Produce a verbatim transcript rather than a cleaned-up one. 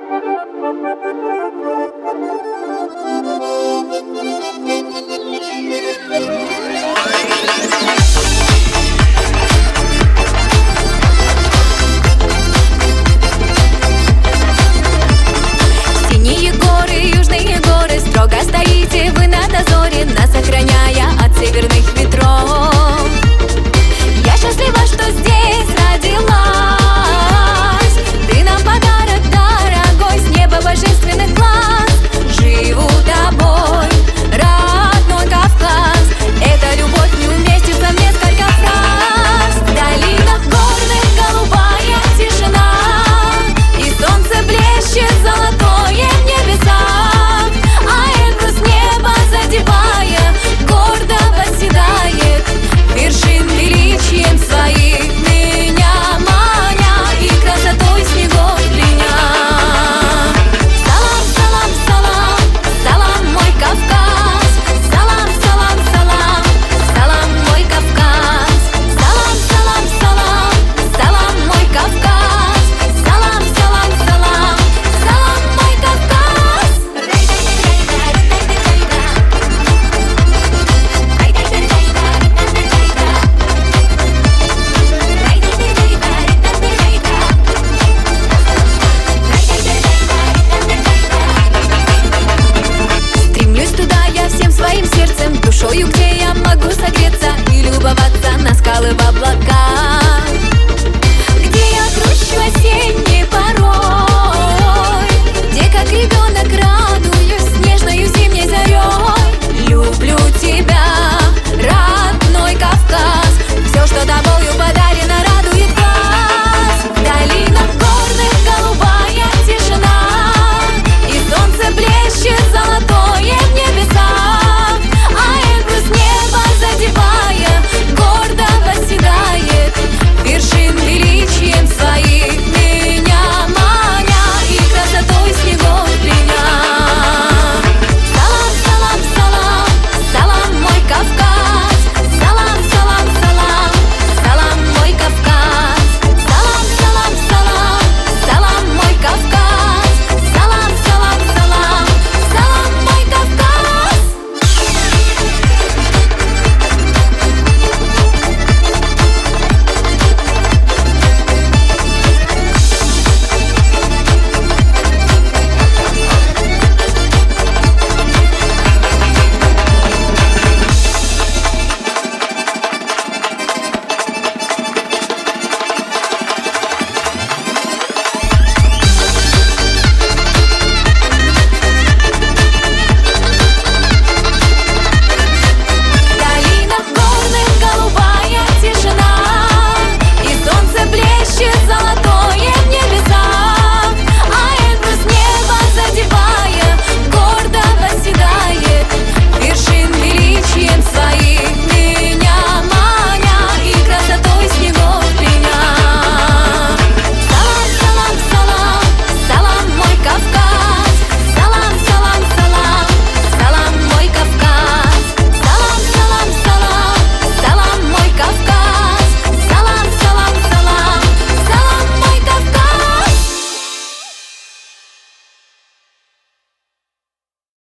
Синие горы, южные горы, строго стоите вы на дозоре, нас охраняя от северных ветров. Я счастлива, что здесь родилась. Ты нам подарок дорогой, с неба божественных глаз. Живу тобой, родной Кавказ. Это любовь не уместится в несколько фраз. В долинах горных голубая тишина, и солнце блещет золотое в небесах. А эхо с неба задевая, гордо восседает вершин величием своих, меня маня и красотой снегов пленя. Салам, салам, салам, салам, мой Кавказ. Салам, салам, салам, салам, мой Кавказ. Салам, салам, салам, салам, мой Кавказ. Салам, салам, салам, салам, мой Кавказ. Стремлюсь туда я всем своим сердцем, душою к